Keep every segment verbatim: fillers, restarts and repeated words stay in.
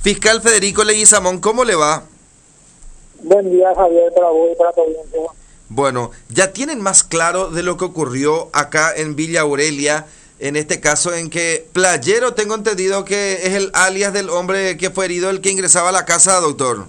Fiscal Federico Leguizamón, ¿cómo le va? Buen día, Javier, para vos y para tu audiencia. Bueno, ¿ya tienen más claro de lo que ocurrió acá en Villa Aurelia? En este caso en que Playero, tengo entendido que es el alias del hombre que fue herido, el que ingresaba a la casa, doctor.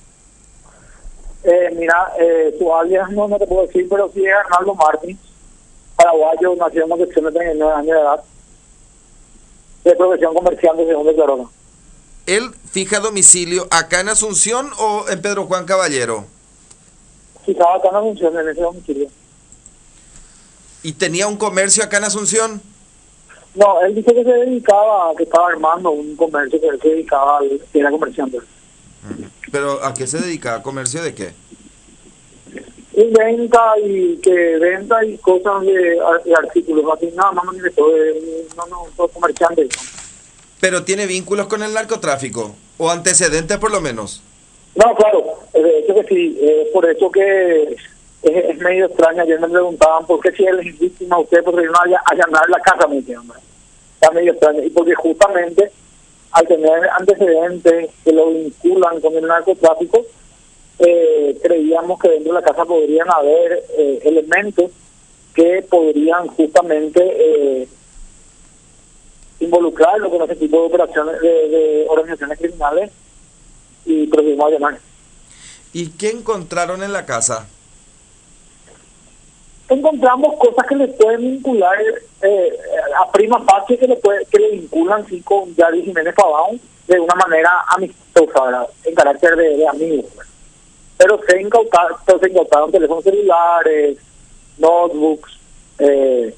Eh, mira, eh, su alias no, no te puedo decir, pero sí es Arnaldo Martins, paraguayo, nacido en Concepción de treinta y nueve años de edad, de profesión comerciante según declaró. ¿Él fija domicilio acá en Asunción o en Pedro Juan Caballero? Fijaba acá en Asunción, en ese domicilio. ¿Y tenía un comercio acá en Asunción? No, él dice que se dedicaba, que estaba armando un comercio, que él se dedicaba, que era comerciante. ¿Pero a qué se dedica? ¿Comercio de qué? Y venta y que venta y cosas de, de artículos, así nada más ni de todo, de, no, no, todo comerciante. ¿Pero tiene vínculos con el narcotráfico? ¿O antecedentes por lo menos? No, claro, de hecho que sí, es por eso que es, es medio extraño. Ayer me preguntaban por qué si él es víctima, usted podría no allanar la casa, me dijeron. Está medio extraño, y porque justamente al tener antecedentes que lo vinculan con el narcotráfico, eh, creíamos que dentro de la casa podrían haber eh, elementos que podrían justamente eh, involucrarlo con ese tipo de operaciones de, de organizaciones criminales, y procedimos a llamar. ¿Y qué encontraron en la casa? Encontramos cosas que le pueden vincular eh, a prima facie, que le puede, que le vinculan sí con Yari Jiménez Pavón de una manera amistosa, ¿verdad? En carácter de, de amigos, ¿verdad? Pero se incautaron, se incautaron teléfonos celulares, notebooks, eh,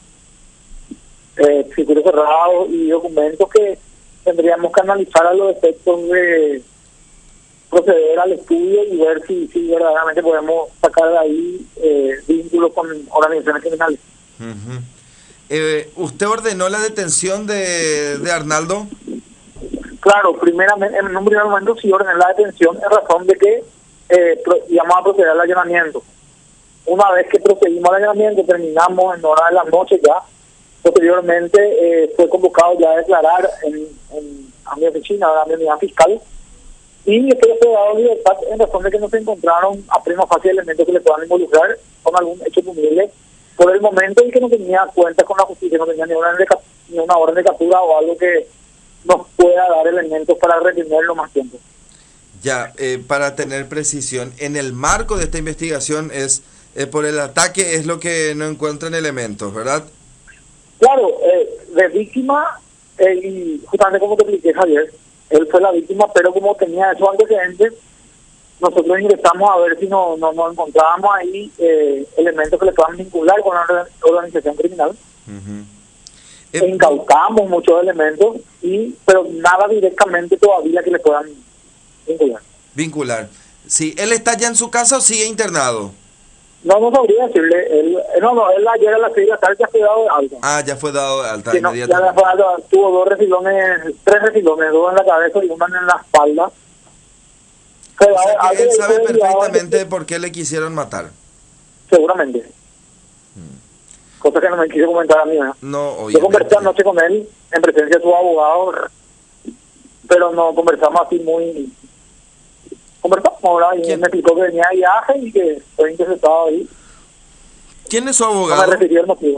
eh, circuitos cerrados y documentos que tendríamos que analizar a los efectos de proceder al estudio y ver si, si verdaderamente podemos sacar de ahí eh, vínculos con organizaciones criminales. Uh-huh. eh, ¿Usted ordenó la detención de, de Arnaldo? Claro, primeramente, en un primer momento sí ordené la detención en razón de que eh, pro, íbamos a proceder al allanamiento. Una vez que procedimos al allanamiento, terminamos en hora de la noche ya. Posteriormente eh, fue convocado ya a declarar en, en, a mi oficina, a mi unidad fiscal, y después fue dado libertad en razón de que no se encontraron a prima facie elementos que le puedan involucrar con algún hecho punible por el momento, y que no tenía cuenta con la justicia, no tenía ni una, de, ni una orden de captura o algo que nos pueda dar elementos para retenerlo más tiempo. Ya, eh, para tener precisión, en el marco de esta investigación es eh, por el ataque es lo que no encuentran elementos, ¿verdad? Claro, eh, de víctima, eh, y justamente como te expliqué, Javier, él fue la víctima, pero como tenía esos antecedentes, nosotros ingresamos a ver si no, no, no encontrábamos ahí eh, elementos que le puedan vincular con una organización criminal. Uh-huh. E incautamos muchos elementos, y pero nada directamente todavía que le puedan vincular. Vincular. Sí, ¿él está ya en su casa o sigue internado? No, no sabría decirle. Él, no, no, él ayer a las seis de la tarde ya fue dado de alta. Ah, ya fue dado de alta. Sí, no, ya fue dado, tuvo dos refilones, tres refilones, dos en la cabeza y uno en la espalda. O sea que él sabe perfectamente de por qué le quisieron matar. Seguramente. Hmm. Cosa que no me quise comentar a mí. ¿eh? No, obviamente. Yo conversé anoche con él en presencia de su abogado, pero no conversamos así muy... Conversamos, ¿verdad? Y él me explicó que venía de viaje y que estoy interesado ahí. ¿Quién es su abogado? No me refirió el motivo.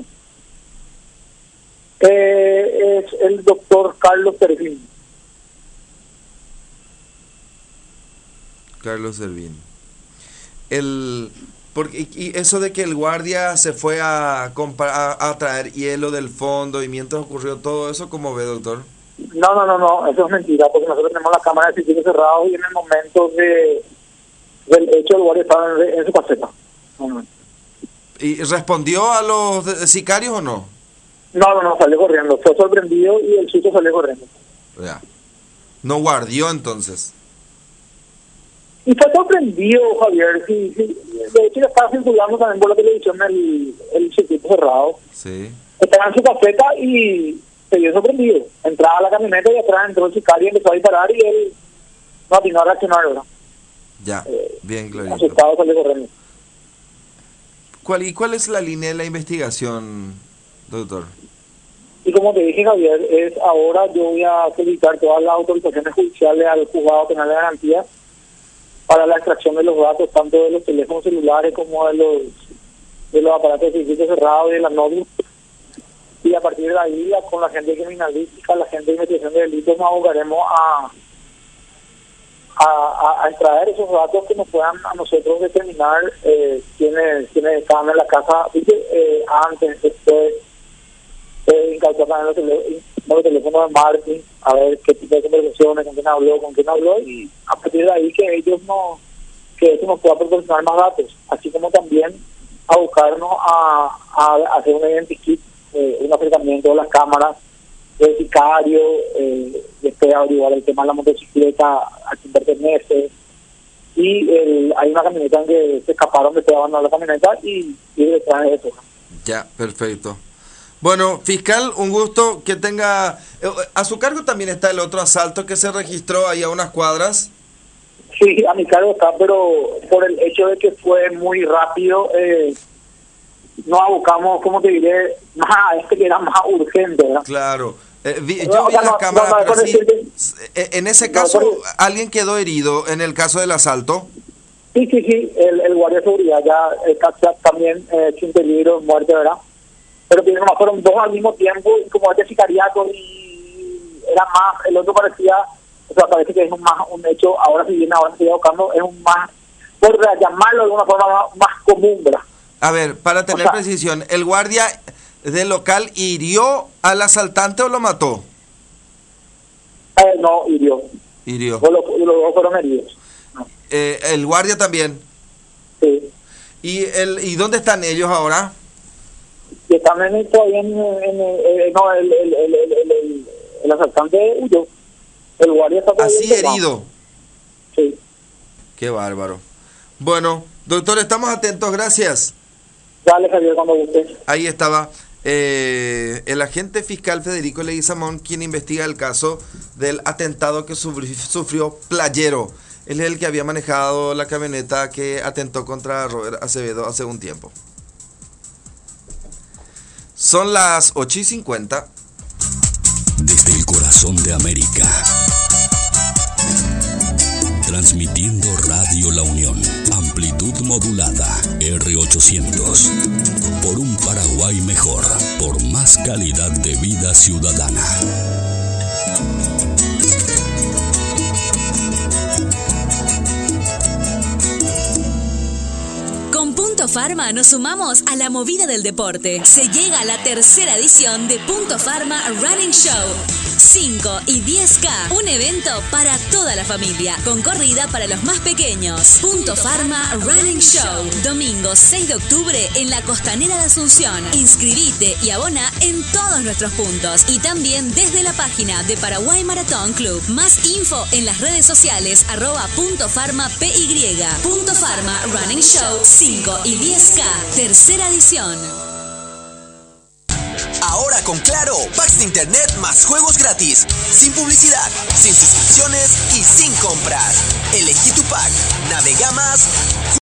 Eh, es el doctor Carlos Servín. Carlos Servín. El, porque, y eso de que el guardia se fue a, comprar, a, a traer hielo del fondo y mientras ocurrió todo eso, ¿cómo ve, doctor? No, no, no, no, eso es mentira, porque nosotros tenemos la cámara de circuitos cerrados y en el momento de del hecho el guardia estaba en, en su caseta. No. ¿Y respondió a los sicarios o no? No, no, no, salió corriendo, fue sorprendido y el susto salió corriendo. Ya. ¿No guardió entonces? Y fue sorprendido, Javier, sí, sí. De hecho, estaba circulando también por la televisión el, el circuito cerrado. Sí. Estaba en su caseta y se vio sorprendido. Entraba a la camioneta y atrás entró el sicario y empezó a disparar y él no atinó a reaccionar, ¿verdad? Ya, eh, bien clarito. Asustado salió corriendo. ¿Cuál, ¿Y cuál es la línea de la investigación, doctor? Y como te dije, Javier, es ahora yo voy a solicitar todas las autorizaciones judiciales al juzgado penal de garantía para la extracción de los datos, tanto de los teléfonos celulares como de los de los aparatos de circuito cerrado y de las notebooks. Y a partir de ahí, con la gente criminalística, la gente de investigación de delitos, nos abocaremos a, a, a extraer esos datos que nos puedan a nosotros determinar eh, quiénes, quiénes estaban en la casa eh, antes, después, eh, incautar también los, tele, los teléfonos de Martín, a ver qué tipo de conversaciones, con quién habló, con quién habló, y a partir de ahí que ellos no, que eso nos pueda proporcionar más datos, así como también a buscarnos a, a hacer un identikit, eh, un acercamiento de las cámaras del sicario, eh, después averiguar el tema de la motocicleta, a quién pertenece, y el, hay una camioneta en que se escaparon de abandonó la camioneta y, y detrás de eso. Ya, perfecto. Bueno, fiscal, un gusto que tenga... A su cargo también está el otro asalto que se registró ahí a unas cuadras. Sí, a mi cargo está, pero por el hecho de que fue muy rápido, eh, nos abocamos, como te diré, más a este que era más urgente, ¿verdad? Claro. Eh, vi, yo no, vi o sea, las no, cámaras, no, no, pero sí, decirte, en ese no, caso, no, ¿alguien quedó herido en el caso del asalto? Sí, sí, sí, el, el guardia de seguridad ya está también eh, sin peligro, muerte, ¿verdad? Pero que nomás fueron dos al mismo tiempo, y como este sicariato, y era más, el otro parecía, o sea, parece que es un más un hecho, ahora si bien ahora se está buscando, es un más, por llamarlo de alguna forma más, más común, ¿verdad? A ver, para tener o sea, precisión, ¿el guardia del local hirió al asaltante o lo mató? Eh, no, hirió. Hirió. Los, los dos fueron heridos. No. Eh, ¿El guardia también? Sí. ¿Y el y dónde están ellos ahora? Y están en, todavía en, en, en no, el, el, el, el, el, el, el asaltante huyó. El guardia está así herido. Sí. Qué bárbaro. Bueno, doctor, estamos atentos, gracias. Dale, Javier, cuando guste. Ahí estaba eh, el agente fiscal Federico Leguizamón, quien investiga el caso del atentado que sufrió, sufrió Playero. Él es el que había manejado la camioneta que atentó contra Robert Acevedo hace un tiempo. Son las ocho y cincuenta. Desde el corazón de América, transmitiendo Radio La Unión, amplitud modulada, R ochocientos, por un Paraguay mejor, por más calidad de vida ciudadana. Punto Pharma nos sumamos a la movida del deporte. Se llega a la tercera edición de Punto Pharma Running Show. cinco y diez K, un evento para toda la familia, con corrida para los más pequeños. Punto Pharma Running Show, domingo seis de octubre en la Costanera de Asunción. Inscribite y abona en todos nuestros puntos y también desde la página de Paraguay Maratón Club. Más info en las redes sociales arroba Punto Pharma P Y. Punto Pharma Running Show cinco y diez K, tercera edición. Ahora con Claro, packs de internet más juegos gratis, sin publicidad, sin suscripciones y sin compras. Elegí tu pack, navega más.